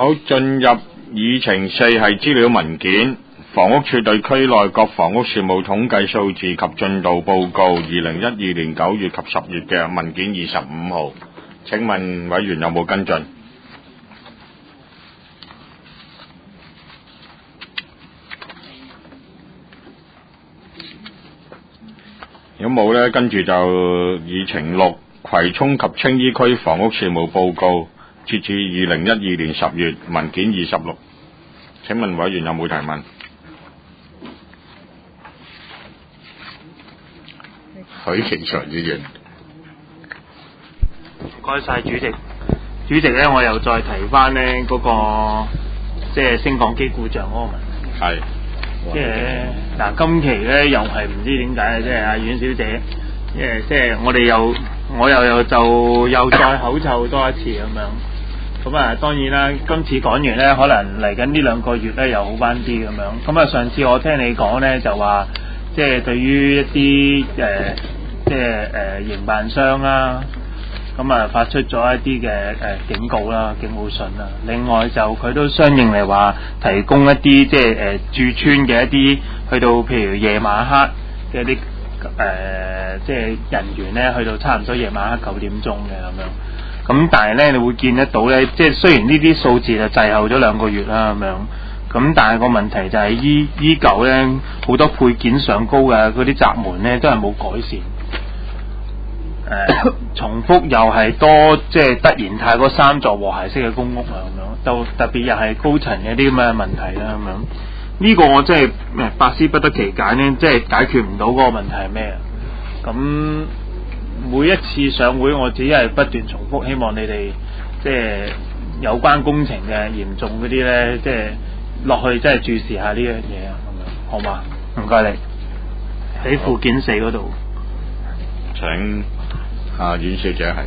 好，進入議程4係資料文件，房屋署對區內各房屋事務統計數字及進度報告2012年9月及10月嘅文件25號。請問委員有冇跟進？如果冇呢，跟住就議程6葵涌及青衣區房屋事務報告，截至2012年10月，文件26。請問委員有冇提問？許其才議員， 唔該晒主席。主席咧，我又再提翻呢嗰個即係升降機故障嗰個問題。 係。 即係嗱，今期咧又係唔知點解，即係阿阮小姐，即係我又再口臭多一次咁樣。咁啊，當然啦，今次講完咧，可能嚟緊呢2個月咧又好翻啲咁樣。咁啊，上次我聽你講咧就話，即係對於一啲營辦商啦。咁啊，發出咗一啲嘅警告啦、警告信啦。另外就佢都相應嚟話提供一啲即係駐村嘅一啲去到譬如夜晚黑嘅一啲即係人員咧，去到差唔多夜晚黑9點鐘嘅咁樣。咁但係咧，你會見得到咧，即係雖然呢啲數字就滯後咗2個月啦咁樣。咁但係個問題就係依舊咧，好多配件上高嘅嗰啲閘門咧，都係冇改善。重複又係多，即係突然太過3座和諧式嘅公屋啊咁樣，就特別又係高層嘅啲咁嘅問題啦咁樣。呢個我真係百思不得其解呢，即係解決唔到嗰個問題係咩？咁每一次上會，我只係不斷重複，希望你哋即係有關工程嘅嚴重嗰啲呢，即係落去即係注視下呢樣嘢啊咁樣，好嘛？唔該你喺附件4嗰度。 請。阮小姐係，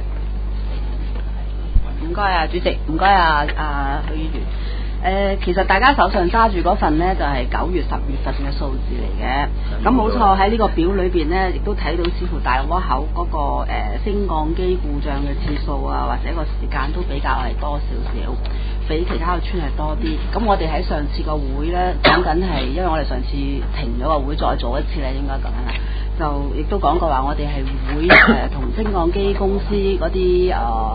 唔該啊，主席，唔該啊，許議員。其實大家手上揸住嗰份呢，就係9月、10月份嘅數字嚟嘅。咁冇錯，喺呢個表裏邊呢，亦都睇到似乎大窩口嗰個升降機故障嘅次數啊，或者個時間都比較係多少少，比其他嘅村係多啲。咁我哋喺上次個會呢，講緊係，因為我哋上次停咗個會，再做一次咧，應該咁樣啦。就亦都講過話，我哋係會同升降機公司嗰啲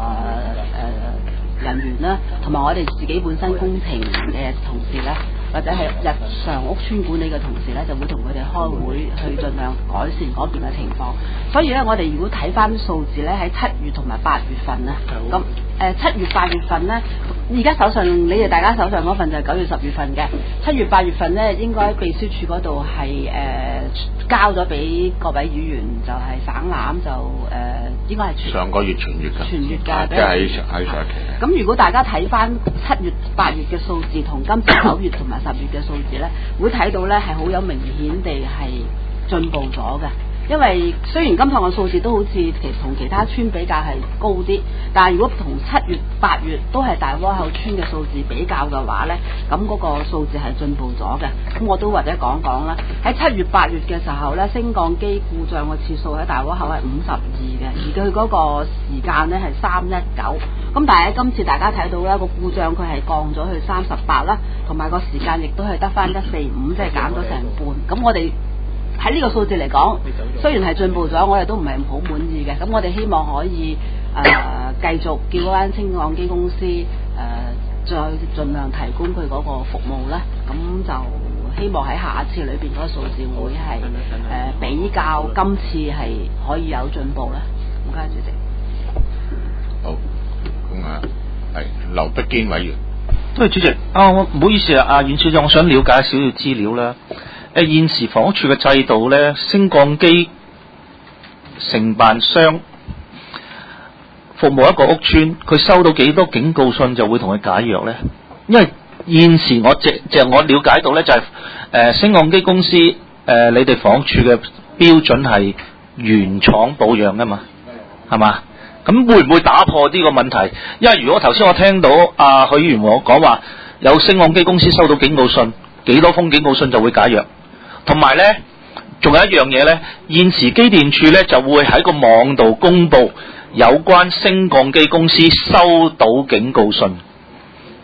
人員啦，同埋我哋自己本身工程嘅同事咧，或者係日常屋邨管理嘅同事咧，就會同佢哋開會去盡量改善嗰邊嘅情況。所以咧，我哋如果睇翻數字咧，喺7月同埋8月份啊，咁7月、8月份咧，而家手上你哋大家手上嗰份就係9月、10月份嘅。7月、8月份咧，應該秘書處嗰度係交咗俾各位議員，就係省覽就應該係上個月全月㗎， 全月㗎， 即係喺上期。 咁如果大家睇翻7月、8月嘅數字同今次9月同埋10月嘅數字咧，會睇到咧係好有明顯地係進步咗嘅。因為雖然今趟嘅數字都好似同其他村比較係高啲，但係如果同7月、8月都係大窩口村嘅數字比較嘅話呢，咁嗰個數字係進步咗嘅。咁我都或者講講啦。喺7月、8月嘅時候呢，升降機故障嘅次數喺大窩口係52嘅，而佢嗰個時間呢係319。咁但係喺今次大家睇到呢個故障佢係降咗去38啦，同埋個時間亦都係得翻145，即係減咗成半。咁我哋喺呢個數字嚟講，雖然係進步咗，我哋都唔係好滿意嘅。咁我哋希望可以繼續叫嗰間升降機公司再盡量提供佢嗰個服務啦。咁就希望喺下一次裏邊嗰個數字會係比較今次係可以有進步啦。唔該，主席。 好，咁係劉德堅委員。 對，主席我唔好意思啊，阮小姐，我想了解少少資料啦。現時房屋處嘅制度呢，升降機承辦商服務一個屋邨，佢收到幾多警告信就會同佢解約呢？因為現時我了解到呢，就係升降機公司你哋房屋處嘅標準係原廠保養㗎嘛，係嘛？咁會唔會打破呢個問題？因為如果頭先我聽到許議員我講話有升降機公司收到警告信，幾多封警告信就會解約？同埋呢，仲有一樣嘢呢，現時機電處呢就會喺個網度公布有關升降機公司收到警告信，但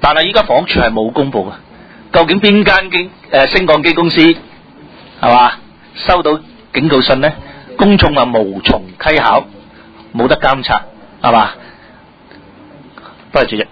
但係依家房屋署係冇公佈嘅，究竟邊間升降機公司係嘛收到警告信呢？公眾話無從稽考，冇得監察，係嘛？多謝主席。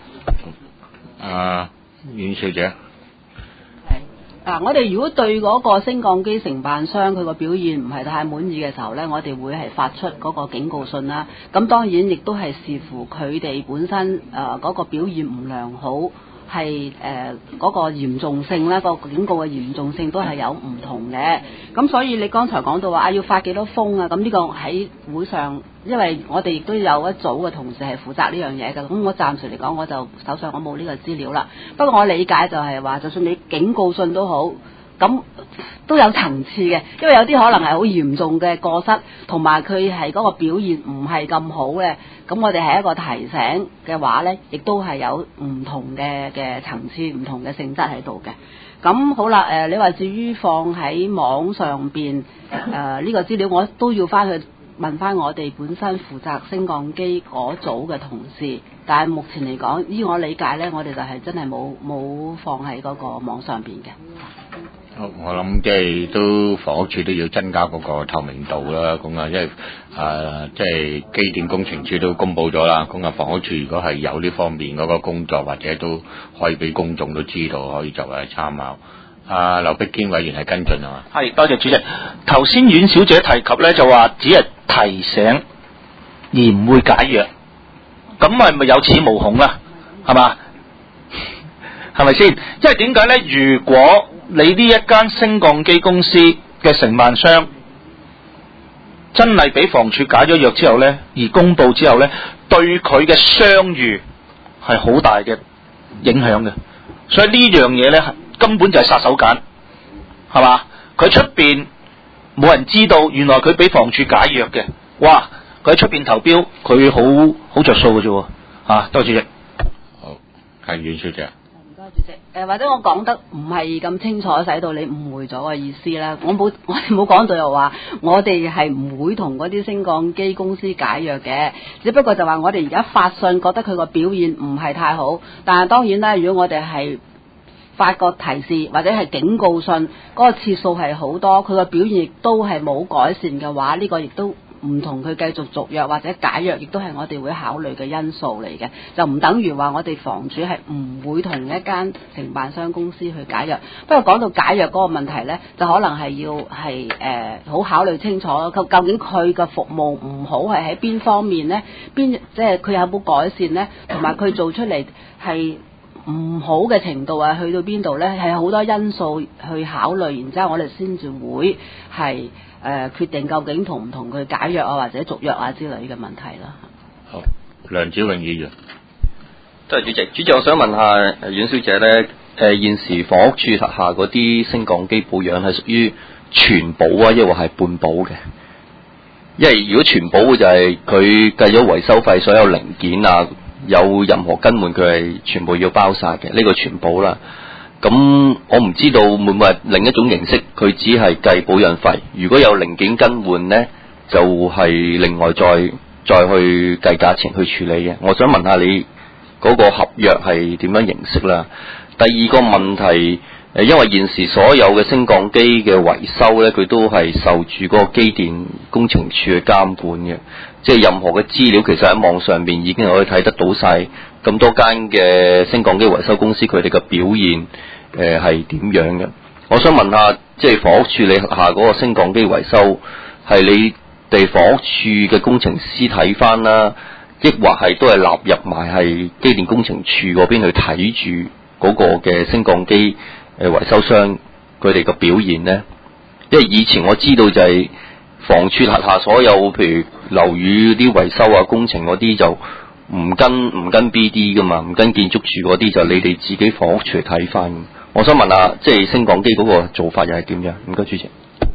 阮小姐。 我哋如果對嗰個升降機承辦商佢個表現唔係太滿意嘅時候呢，我哋會係發出嗰個警告信啦。咁當然亦都係視乎佢哋本身嗰個表現唔良好，係嗰個嚴重性咧，個警告嘅嚴重性都係有唔同嘅。咁所以你剛才講到話要發幾多封啊？咁呢個喺會上，因為我哋亦都有一組嘅同事係負責呢樣嘢嘅。咁我暫時嚟講，我就手上我冇呢個資料啦。不過我理解就係話，就算你警告信都好，咁都有層次嘅，因為有啲可能係好嚴重嘅過失，同埋佢係嗰個表現唔係咁好嘅。咁我哋係一個提醒嘅話呢，亦都係有唔同嘅層次、唔同嘅性質喺度嘅。咁好啦，你話至於放喺網上邊呢個資料，我都要翻去問翻我哋本身負責升降機嗰組嘅同事。但係目前嚟講，依我理解呢，我哋就係真係冇放喺嗰個網上邊嘅。 我諗即係都房屋署都要增加嗰個透明度啦，咁啊，因為即係機電工程署都公佈咗啦，咁啊房屋署如果係有呢方面嗰個工作，或者都可以俾公眾都知道，可以作為參考。劉碧堅委員係跟進啊嘛？ 係，多謝主席。頭先阮小姐提及咧，就話只係提醒而唔會解約，咁係咪有恃無恐啊？係嘛？係咪先？因為點解咧？如果你呢一間升降機公司嘅承辦商真係俾房署解咗約之後呢，而公佈之後呢，對佢嘅商譽係好大嘅影響嘅，所以呢樣嘢呢，根本就係殺手鐧，係嘛？佢出邊冇人知道，原來佢俾房署解約嘅，哇！佢喺出邊投標，佢好着數嘅啫，多謝主席。 好，係阮小姐。 主席，或者我講得唔係咁清楚，使到你誤會咗個意思啦。我哋冇講到又話，我哋係唔會同嗰啲升降機公司解約嘅，只不過就話我哋而家發信覺得佢個表現唔係太好，但係當然啦，如果我哋係發個提示或者係警告信，嗰個次數係好多，佢個表現亦都係冇改善嘅話，呢個亦都唔同佢繼續續約或者解約，亦都係我哋會考慮嘅因素嚟嘅，就唔等於話我哋房署係唔會同一間承辦商公司去解約。不過講到解約嗰個問題呢，就可能係要係好考慮清楚，究竟佢嘅服務唔好係喺邊方面呢？即係佢有冇改善呢？同埋佢做出嚟係唔好嘅程度啊，去到邊度呢？係好多因素去考慮，然之後我哋先至會係決定究竟同唔同佢解約啊，或者續約啊之類嘅問題啦。 好，梁子穎議員。 多謝主席。主席，我想問下阮小姐呢，現時房屋署轄下嗰啲升降機保養係屬於全保啊，抑或係半保嘅？因為如果全保嘅就係佢計咗維修費，所有零件啊，有任何更換佢係全部要包晒嘅，呢個全保啦。咁我唔知道會唔會係另一種形式，佢只係計保養費，如果有零件更換呢，就係另外再去計價錢去處理嘅。我想問下你嗰個合約係點樣形式啦？第二個問題，因為現時所有嘅升降機嘅維修呢，佢都係受住嗰個機電工程署嘅監管嘅，即係任何嘅資料其實喺網上面已經可以睇得到晒咁多間嘅升降機維修公司佢哋嘅表現係點樣嘅。我想問下，即係房屋署你下嗰個升降機維修係你哋房屋署嘅工程師睇翻啦，抑或係都係納入埋係機電工程署嗰邊去睇住嗰個嘅升降機維修商佢哋嘅表現呢？因為以前我知道就係房署轄下所有譬如樓宇啲維修啊工程嗰啲就唔跟 BD 噶嘛，唔跟建築署嗰啲就你哋自己房屋署去睇翻。我想問下，即係升降機嗰個做法又係點樣？唔該主席。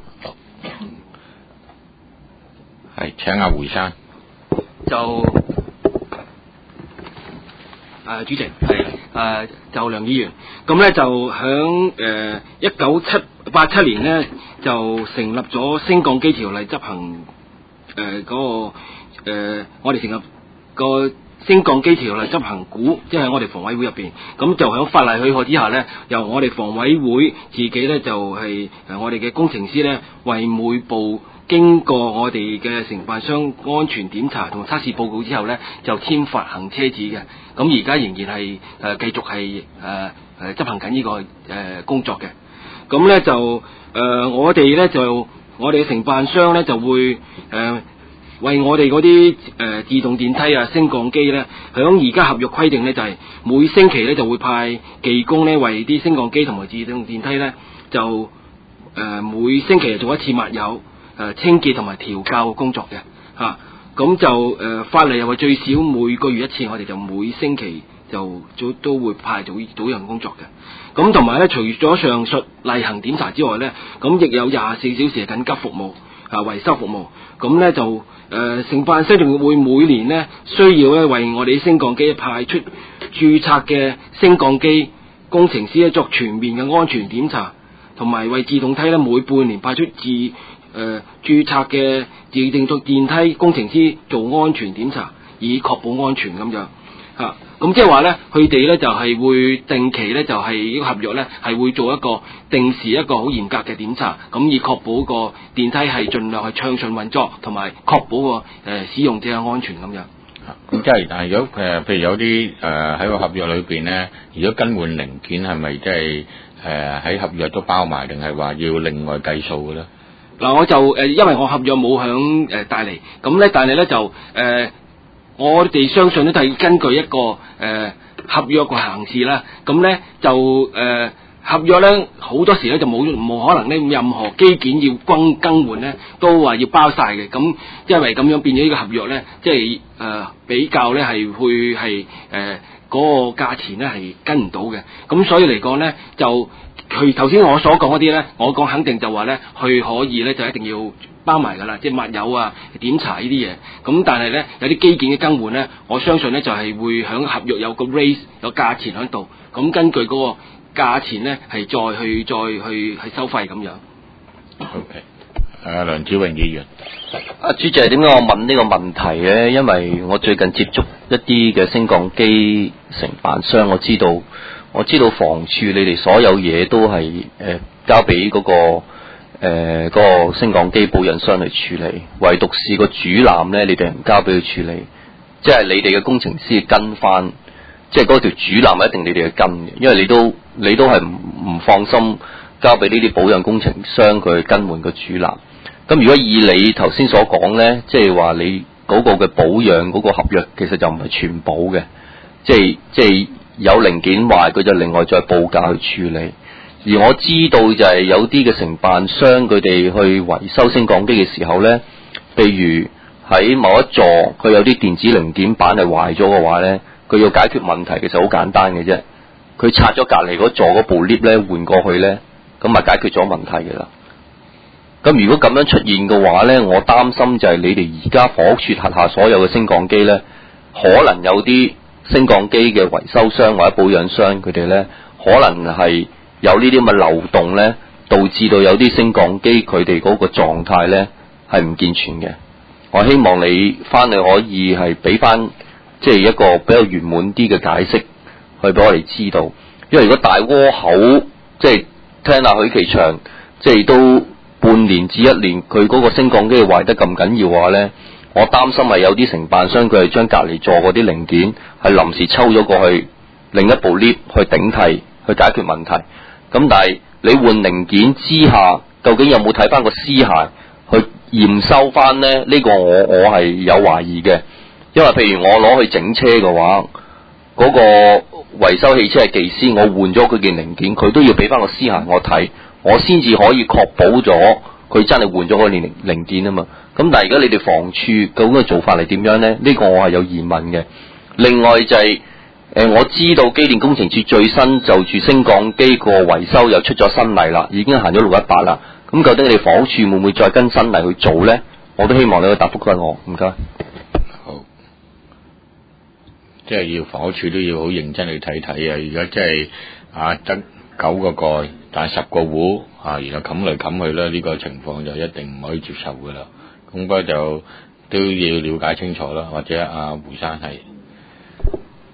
係請阿胡生。 主席係就梁議員，咁咧就響1987年咧就成立咗升降機條例執行我哋成立個升降機條例執行股，即係我哋房委會入邊，咁就喺法例許可之下呢，由我哋房委會自己呢，就係我哋嘅工程師呢，為每部經過我哋嘅承辦商安全檢查同測試報告之後呢，就簽發行車紙嘅。咁而家仍然係繼續係執行緊呢個工作嘅。咁呢，就我哋呢，就我哋嘅承辦商呢，就會為我哋嗰啲自動電梯啊、升降機呢，響而家合約規定呢，就係每星期呢就會派技工呢，為啲升降機同埋自動電梯呢，就每星期做一次抹油、清潔同埋調校工作嘅嚇。咁就法例又係最少每個月一次，我哋就每星期就都會派做呢樣工作嘅。咁同埋呢，除咗上述例行檢查之外呢，咁亦有24小時嘅緊急服務維修服務。咁呢，就承辦商仲會每年呢，需要呢，為我哋啲升降機派出註冊嘅升降機工程師呢，作全面嘅安全檢查，同埋為自動梯呢，每半年派出註冊嘅自動電梯工程師做安全檢查，以確保安全咁樣嚇。咁即係話呢，佢哋呢就係會定期呢，就係呢個合約呢，係會做一個定時一個好嚴格嘅檢查，咁以確保個電梯係盡量係暢順運作，同埋確保個使用者嘅安全咁樣。 咁即係，但係如果譬如有啲喺個合約裏邊呢，如果更換零件係咪即係喺合約都包埋，定係話要另外計數嘅咧？ 嗱，我就因為我合約冇響帶嚟，咁咧，但係咧就我哋相信咧都係根據一個合約個行事啦。咁咧就合約咧好多時咧就冇可能咧任何機件要更換咧都話要包晒嘅。咁因為咁樣變咗呢個合約咧，即係比較咧係會係嗰個價錢咧係跟唔到嘅。咁所以嚟講咧就佢頭先我所講嗰啲咧，我講肯定就話咧，佢可以咧就一定要包埋噶啦，即係抹油啊、檢查呢啲嘢。咁但係咧有啲機件嘅更換咧，我相信咧就係會響合約有個 rate 有價錢喺度，咁根據嗰個價錢咧係再去收費咁樣。 OK，梁子榮議員。 主席，點解我問呢個問題咧？因為我最近接觸一啲嘅升降機承辦商，我知道房署你哋所有嘢都係交俾嗰個升降機保養商嚟處理，唯獨是個主纜咧，你哋唔交俾佢處理，即係你哋嘅工程師跟翻，即係嗰條主纜一定你哋去跟嘅，因為你都係唔放心交俾呢啲保養工程商佢去更換個主纜。咁如果以你頭先所講咧，即係話你嗰個嘅保養嗰個合約其實就唔係全保嘅，即係有零件壞佢就另外再報價去處理。而我知道就係有啲嘅承辦商佢哋去維修升降機嘅時候咧，譬如喺某一座佢有啲電子零件板係壞咗嘅話咧，佢要解決問題其實好簡單嘅啫，佢拆咗隔離嗰座嗰部 lift 咧換過去咧，咁咪解決咗問題嘅啦。咁如果咁樣出現嘅話呢，我擔心就係你哋而家房屋署轄下所有嘅升降機呢，可能有啲升降機嘅維修商或者保養商，佢哋呢可能係有呢啲咁嘅漏洞呢，導致到有啲升降機佢哋嗰個狀態呢係唔健全嘅。我希望你翻去可以係俾翻即係一個比較圓滿啲嘅解釋，去俾我哋知道。因為如果大窩口即係聽下許其祥，即係都半年至一年，佢嗰個升降機壞得咁緊要嘅話呢，我擔心係有啲承辦商佢係將隔離座嗰啲零件係臨時抽咗過去另一部 lift 去頂替去解決問題。咁但係你換零件之下，究竟有冇睇翻個屍骸去驗收翻呢？呢個我係有懷疑嘅，因為譬如我攞去整車嘅話，嗰個維修汽車嘅技師，我換咗佢件零件，佢都要俾翻個屍骸我睇，我先至可以確保咗佢真係換咗嗰件零件啊嘛。咁但係而家你哋房署究竟嘅做法係點樣呢？呢個我係有疑問嘅。另外就係我知道機電工程署最新就住升降機個維修又出咗新例啦，已經行咗618啦。咁究竟你哋房署會唔會再跟新例去做呢？我都希望你去答覆翻我，唔該。 好，即係要房署都要好認真去睇睇啊！而家即係得9個蓋，但係10個戶然後冚嚟冚去咧，呢個情況就一定唔可以接受噶啦。咁不過就都要了解清楚啦，或者胡生係。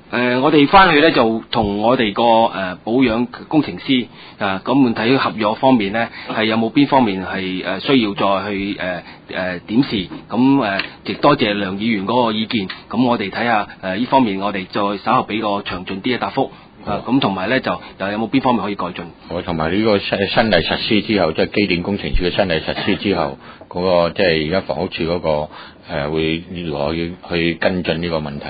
我哋翻去咧就同我哋個保養工程師咁睇合約方面咧係有冇邊方面係需要再去點視，咁亦多謝梁議員嗰個意見，咁我哋睇下呢方面我哋再稍後俾個詳盡啲嘅答覆。咁同埋咧就有冇邊方面可以改進？ 我同埋呢個新例實施之後，即係機電工程署嘅新例實施之後，嗰、個即係而家房屋處嗰、個會如何去跟進呢個問題？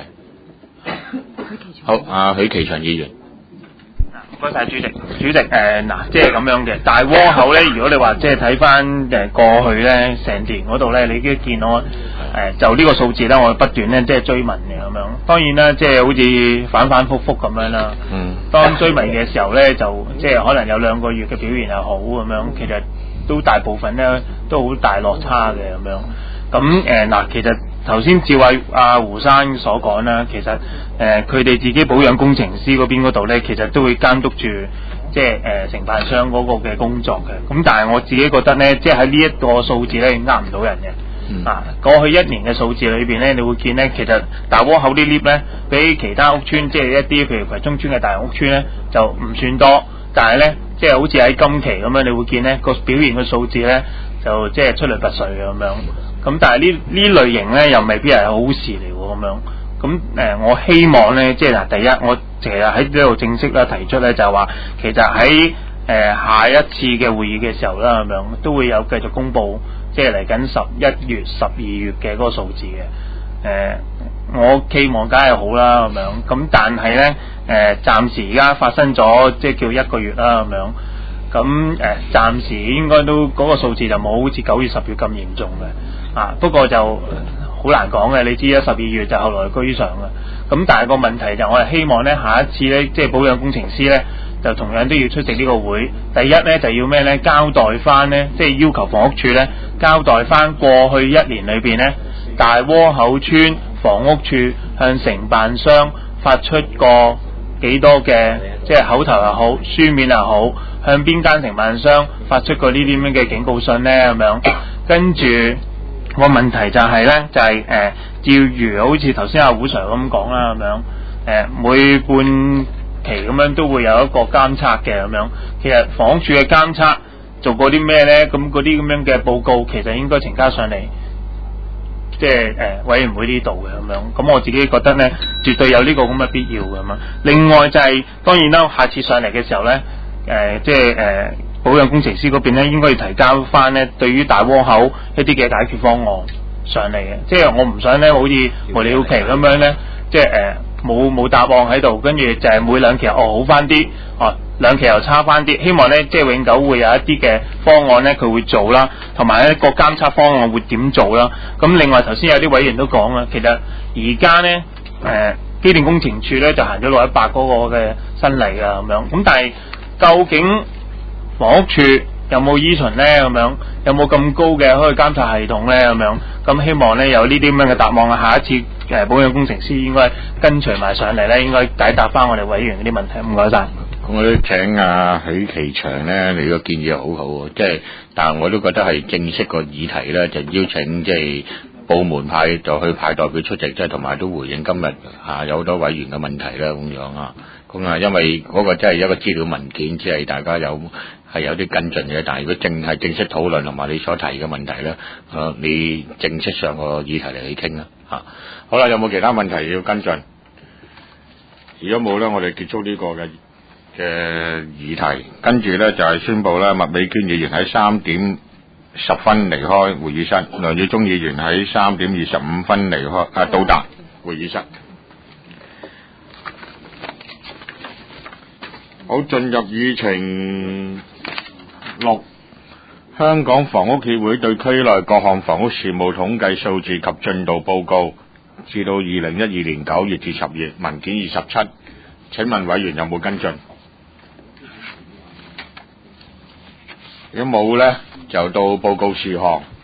好，阿許其祥議員。 唔該晒主席。主席即係咁樣嘅大窩口咧，如果你話即係睇翻過去咧成年嗰度咧，你已經見到就呢個數字咧，我不斷咧即係追問嘅咁樣。當然啦，即係好似反反覆覆咁樣啦。當追問嘅時候咧，就即係可能有2個月嘅表現係好咁樣，其實都大部分咧都好大落差嘅咁樣。咁其實頭先照阿胡生所講啦，其實佢哋自己保養工程師嗰邊嗰度咧，其實都會監督住即係承辦商嗰個嘅工作嘅。咁但係我自己覺得咧，即係喺呢一個數字咧，呃唔到人嘅。過去1年嘅數字裏邊咧，你會見咧，其實大窩口啲 lift 咧，比其他屋邨，即係一啲譬如葵涌村嘅大型屋邨咧，就唔算多。但係咧，即係好似喺今期咁樣，你會見咧個表現嘅數字咧，就即係出類拔萃嘅咁樣。咁但係呢類型咧，又未必係好事嚟喎咁樣。咁我希望咧，即係第一，我其實喺呢度正式咧提出咧，就係話其實喺下一次嘅會議嘅時候啦，咁樣都會有繼續公佈，即係嚟緊11月、12月嘅嗰個數字嘅。我期望梗係好啦咁樣。咁但係咧暫時而家發生咗即係叫1個月啦咁樣。咁暫時應該都嗰個數字就冇好似9月、10月咁嚴重嘅。不過就好難講嘅，你知啦，12月就後來居上嘅。咁但係個問題就我係希望咧，下一次咧，即係保養工程師咧，就同樣都要出席呢個會。第一咧就要咩咧？交代翻咧，即係要求房屋處咧交代翻過去1年裏邊咧，大窩口村房屋處向承辦商發出過幾多嘅，即係口頭又好，書面又好，向邊間承辦商發出過呢啲咁嘅警告信咧咁樣。跟住個問題就係咧，就係照如好似頭先阿胡 Sir 咁講啦咁樣，每半期咁樣都會有一個監測嘅咁樣。其實房屋署嘅監測做過啲咩咧？咁嗰啲咁樣嘅報告其實應該呈交上嚟，即係委員會呢度嘅咁樣。咁我自己覺得咧，絕對有呢個咁嘅必要嘅咁樣。另外就係當然啦，下次上嚟嘅時候咧，即係保養工程師嗰邊咧，應該要提交翻咧對於大窩口一啲嘅解決方案上嚟嘅。即係我唔想咧，好似無了期咁樣咧，即係冇答案喺度，跟住就係每2期好翻啲，2期又差翻啲。希望咧，即係永久會有一啲嘅方案咧，佢會做啦，同埋咧個監測方案會點做啦。咁另外頭先有啲委員都講啦，其實而家咧機電工程署咧就行咗618嗰個嘅新例啊咁樣。咁但係究竟房屋處有冇依循咧？咁樣有冇咁高嘅可以監察系統咧？咁樣咁希望咧有呢啲咁樣嘅答案啊！下一次保養工程師應該跟隨埋上嚟咧，應該解答翻我哋委員嗰啲問題。唔該晒。 咁我都請阿許其祥咧，你個建議好好喎，即係但係我都覺得係正式個議題咧，就邀請即係部門派就去派代表出席，即係同埋都回應今日有好多委員嘅問題啦，咁樣啊。咁因為嗰個真係一個資料文件，只係大家有啲跟進嘅，但係如果淨係正式討論同埋你所提嘅問題咧，你正式上個議題嚟去傾啦嚇。好啦，有冇其他問題要跟進？如果冇咧，我哋結束呢個嘅議題，跟住咧就係宣布咧，麥美娟議員喺3點10分離開會議室，梁耀忠議員喺3點25分到達會議室。好，進入議程6，香港房屋協會對區內各項房屋事務統計數字及進度報告，至到2012年9月至10月，文件27。請問委員有冇跟進？如果冇呢，就到報告事項。